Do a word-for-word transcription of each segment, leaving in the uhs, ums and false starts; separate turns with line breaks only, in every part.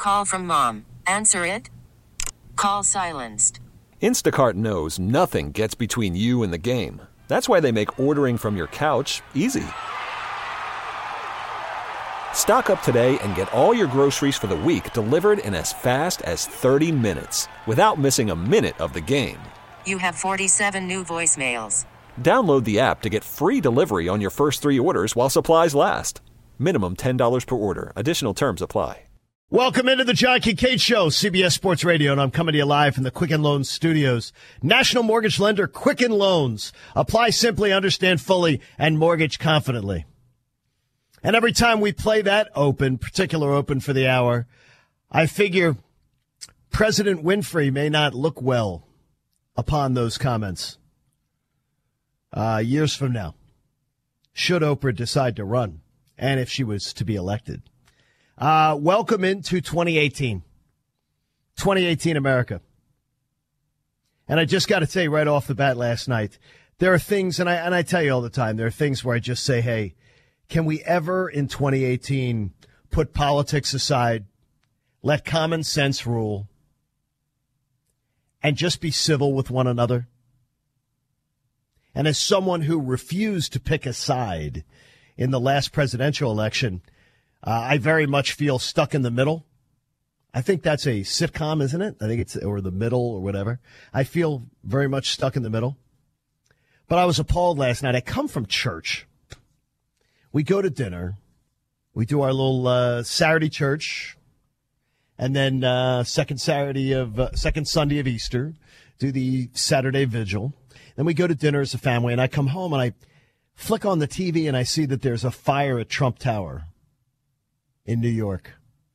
Call from mom. Answer it. Call silenced.
Instacart knows nothing gets between you and the game. That's why they make ordering from your couch easy. Stock up today and get all your groceries for the week delivered in as fast as thirty minutes without missing a minute of the game.
You have forty-seven new voicemails.
Download the app to get free delivery on your first three orders while supplies last. Minimum ten dollars per order. Additional terms apply.
Welcome into the John Kincaid Show, C B S Sports Radio, and I'm coming to you live from the Quicken Loans studios. National mortgage lender Quicken Loans. Apply simply, understand fully, and mortgage confidently. And every time we play that open, particular open for the hour, I figure President Winfrey may not look well upon those comments uh, years from now, should Oprah decide to run, and if she was to be elected. Uh, welcome into twenty eighteen. twenty eighteen America. And I just got to tell you right off the bat last night, there are things, and I and I tell you all the time, there are things where I just say, hey, can we ever in twenty eighteen put politics aside, let common sense rule, and just be civil with one another? And as someone who refused to pick a side in the last presidential election, Uh, I very much feel stuck in the middle. I think that's a sitcom, isn't it? I think it's, or The Middle or whatever. I feel very much stuck in the middle. But I was appalled last night. I come from church. We go to dinner. We do our little uh, Saturday church. And then uh, second Saturday of, uh, second Sunday of Easter, do the Saturday vigil. Then we go to dinner as a family. And I come home and I flick on the T V and I see that there's a fire at Trump Tower in New York.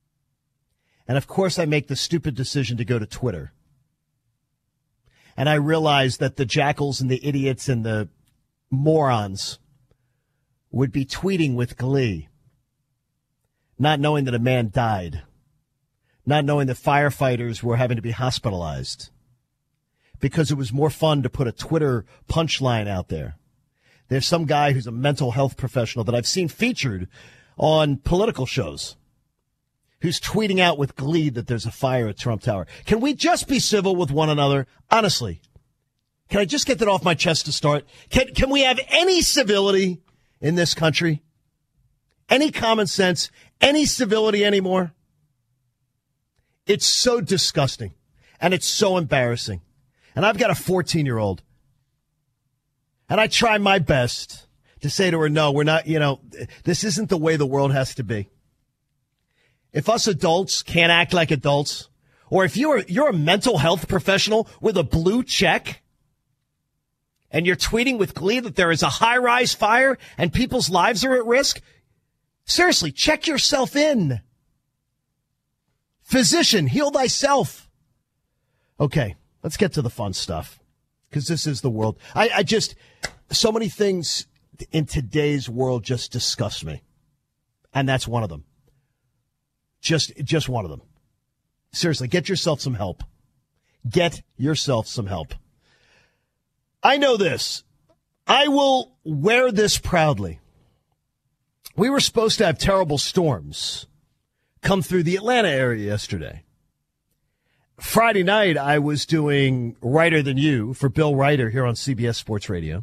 And of course I make the stupid decision to go to Twitter. And I realize that the jackals and the idiots and the morons would be tweeting with glee, not knowing that a man died, not knowing that firefighters were having to be hospitalized, because it was more fun to put a Twitter punchline out there. There's some guy who's a mental health professional that I've seen featured on political shows who's tweeting out with glee that there's a fire at Trump Tower. Can we just be civil with one another? Honestly, can I just get that off my chest to start? Can, can we have any civility in this country? Any common sense? Any civility anymore? It's so disgusting, and it's so embarrassing. And I've got a fourteen-year-old, and I try my best to say to her, no, we're not, you know, this isn't the way the world has to be. If us adults can't act like adults, or if you're you're a mental health professional with a blue check, and you're tweeting with glee that there is a high-rise fire and people's lives are at risk, seriously, check yourself in. Physician, heal thyself. Okay, let's get to the fun stuff, because this is the world. I, I just, so many things in today's world just disgust me. And that's one of them. Just, just one of them. Seriously, get yourself some help. Get yourself some help. I know this. I will wear this proudly. We were supposed to have terrible storms come through the Atlanta area yesterday. Friday night, I was doing Writer Than You for Bill Ryder here on C B S Sports Radio.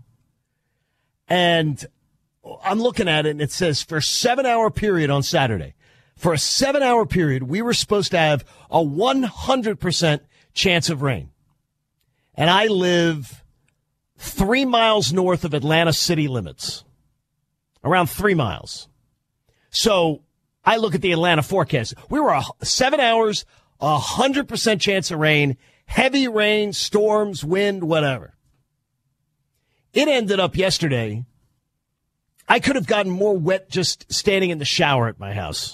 And I'm looking at it, and it says for a seven-hour period on Saturday, for a seven-hour period, we were supposed to have a one hundred percent chance of rain. And I live three miles north of Atlanta city limits, around three miles. So I look at the Atlanta forecast. We were a, seven hours, one hundred percent chance of rain, heavy rain, storms, wind, whatever. It ended up yesterday, I could have gotten more wet just standing in the shower at my house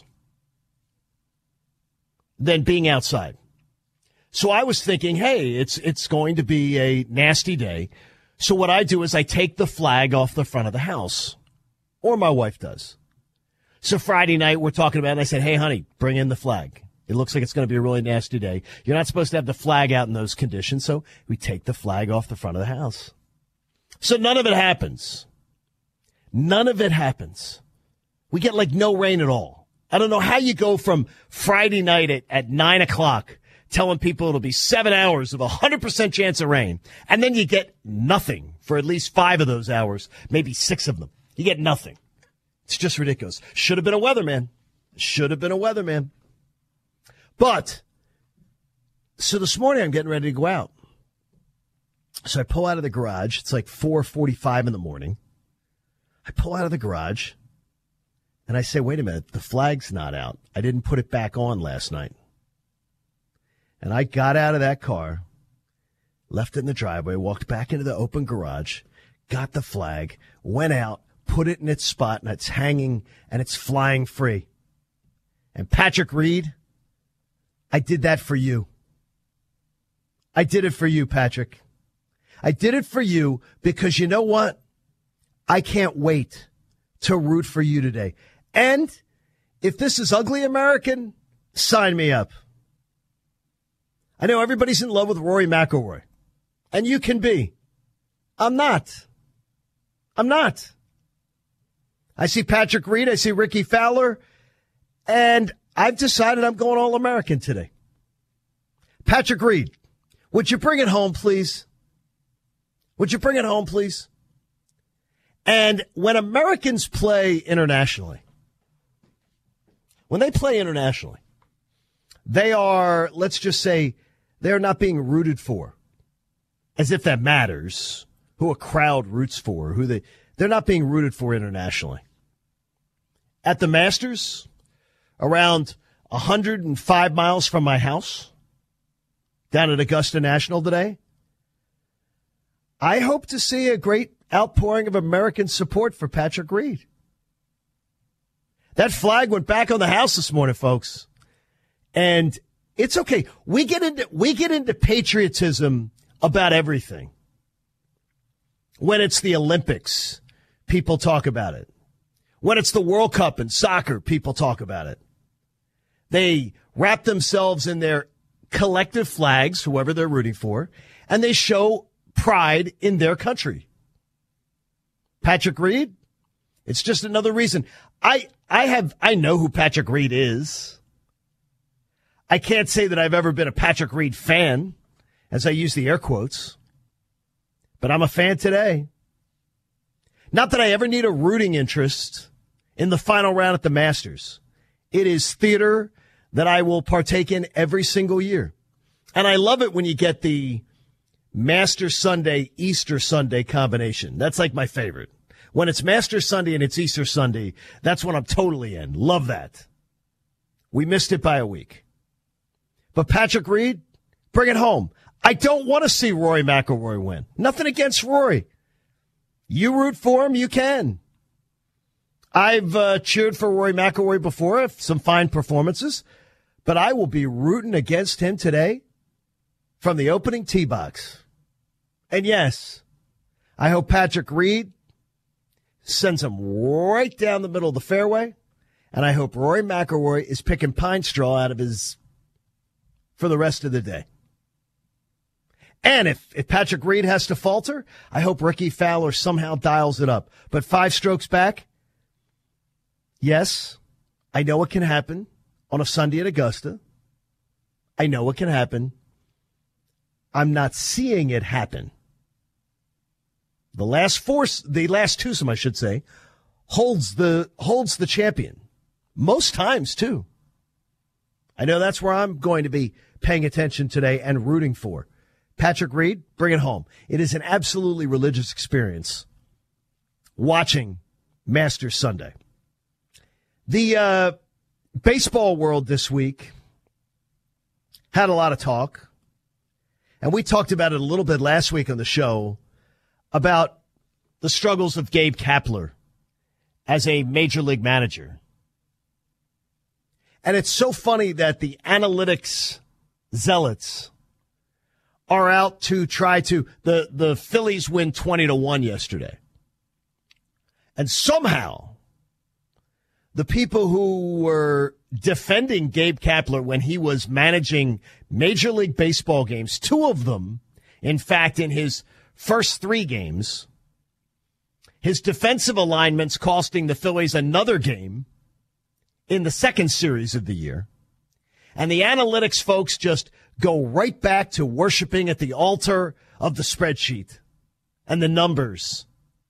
than being outside. So I was thinking, hey, it's it's going to be a nasty day. So what I do is I take the flag off the front of the house, or my wife does. So Friday night we're talking about it, and I said, hey, honey, bring in the flag. It looks like it's going to be a really nasty day. You're not supposed to have the flag out in those conditions, so we take the flag off the front of the house. So none of it happens. None of it happens. We get like no rain at all. I don't know how you go from Friday night at, at nine o'clock telling people it'll be seven hours of a one hundred percent chance of rain, and then you get nothing for at least five of those hours, maybe six of them. You get nothing. It's just ridiculous. Should have been a weatherman. Should have been a weatherman. But, so this morning I'm getting ready to go out. So I pull out of the garage. It's like four forty-five in the morning. I pull out of the garage, and I say, wait a minute, the flag's not out. I didn't put it back on last night. And I got out of that car, left it in the driveway, walked back into the open garage, got the flag, went out, put it in its spot, and it's hanging, and it's flying free. And Patrick Reed, I did that for you. I did it for you, Patrick. I did it for you because you know what? I can't wait to root for you today. And if this is ugly American, sign me up. I know everybody's in love with Rory McIlroy, and you can be. I'm not. I'm not. I see Patrick Reed, I see Ricky Fowler, and I've decided I'm going All-American today. Patrick Reed, would you bring it home, please? Would you bring it home, please? And when Americans play internationally, when they play internationally, they are, let's just say, they're not being rooted for, as if that matters, who a crowd roots for, who they, they're not being rooted for internationally. At the Masters, around one hundred five miles from my house, down at Augusta National today, I hope to see a great outpouring of American support for Patrick Reed. That flag went back on the house this morning, folks. And it's okay. We get into we get into patriotism about everything. When it's the Olympics, people talk about it. When it's the World Cup in soccer, people talk about it. They wrap themselves in their collective flags, whoever they're rooting for, and they show pride in their country. Patrick Reed, it's just another reason. I I have I know who Patrick Reed is. I can't say that I've ever been a Patrick Reed fan, as I use the air quotes, but I'm a fan today. Not that I ever need a rooting interest in the final round at the Masters. It is theater that I will partake in every single year. And I love it when you get the Master Sunday, Easter Sunday combination. That's like my favorite. When it's Master Sunday and it's Easter Sunday, that's when I'm totally in. Love that. We missed it by a week. But Patrick Reed, bring it home. I don't want to see Rory McIlroy win. Nothing against Rory. You root for him, you can. I've uh, cheered for Rory McIlroy before, some fine performances, but I will be rooting against him today from the opening tee box. And yes, I hope Patrick Reed sends him right down the middle of the fairway, and I hope Rory McIlroy is picking pine straw out of his for the rest of the day. And if, if Patrick Reed has to falter, I hope Ricky Fowler somehow dials it up. But five strokes back, yes, I know it can happen on a Sunday at Augusta. I know it can happen. I'm not seeing it happen. The last four, the last twosome, I should say, holds the holds the champion. Most times, too. I know that's where I'm going to be paying attention today and rooting for. Patrick Reed, bring it home. It is an absolutely religious experience watching Masters Sunday. The uh, baseball world this week had a lot of talk, and we talked about it a little bit last week on the show about the struggles of Gabe Kapler as a major league manager. And it's so funny that the analytics zealots are out to try to, the, the Phillies win twenty to one yesterday. And somehow the people who were defending Gabe Kapler when he was managing Major League Baseball games, two of them, in fact, in his first three games, his defensive alignments costing the Phillies another game in the second series of the year. And the analytics folks just go right back to worshiping at the altar of the spreadsheet and the numbers.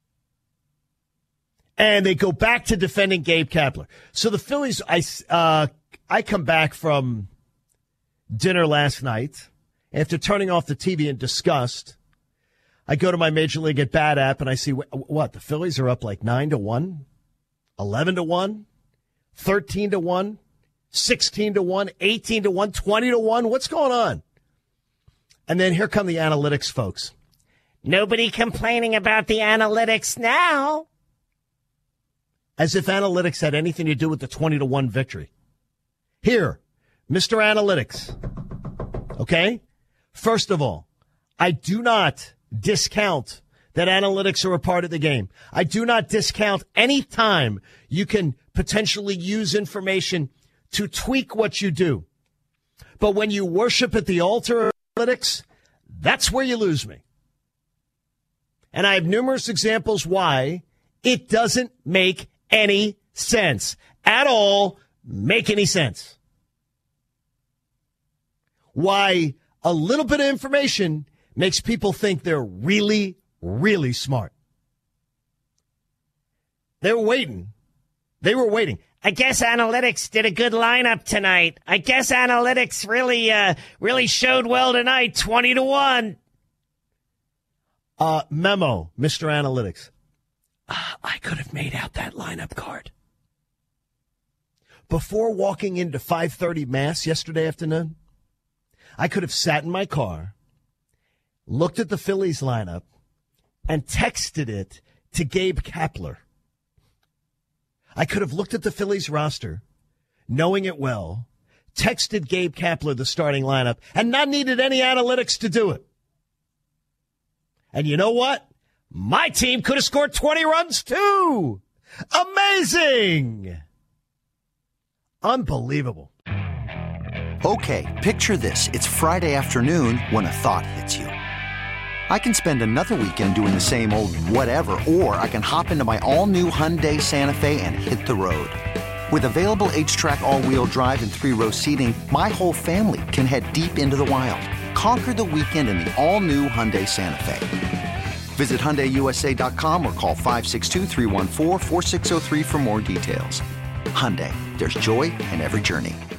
And they go back to defending Gabe Kapler. So the Phillies, I, uh, I come back from dinner last night. After turning off the T V in disgust, I go to my Major League at Bat app and I see, what, the Phillies are up like nine to one, eleven to one, thirteen to one, sixteen to one, eighteen to one, twenty to one. What's going on? And then here come the analytics folks. Nobody complaining about the analytics now. As if analytics had anything to do with the twenty to one victory. Here, Mister Analytics. Okay? First of all, I do not discount that analytics are a part of the game. I do not discount any time you can potentially use information to tweak what you do. But when you worship at the altar of analytics, that's where you lose me. And I have numerous examples why it doesn't make any sense at all. Make any sense. Why a little bit of information makes people think they're really, really smart. They were waiting. They were waiting. I guess analytics did a good lineup tonight. I guess analytics really, uh, really showed well tonight, twenty to one. Uh, memo, Mister Analytics. Uh, I could have made out that lineup card. Before walking into five thirty Mass yesterday afternoon, I could have sat in my car, looked at the Phillies lineup, and texted it to Gabe Kapler. I could have looked at the Phillies roster, knowing it well, texted Gabe Kapler the starting lineup, and not needed any analytics to do it. And you know what? My team could have scored twenty runs too. Amazing. Unbelievable.
Okay, picture this. It's Friday afternoon when a thought hits you. I can spend another weekend doing the same old whatever, or I can hop into my all-new Hyundai Santa Fe and hit the road. With available H-Track all-wheel drive and three-row seating, my whole family can head deep into the wild. Conquer the weekend in the all-new Hyundai Santa Fe. Visit Hyundai U S A dot com or call five six two, three one four, four six zero three for more details. Hyundai, there's joy in every journey.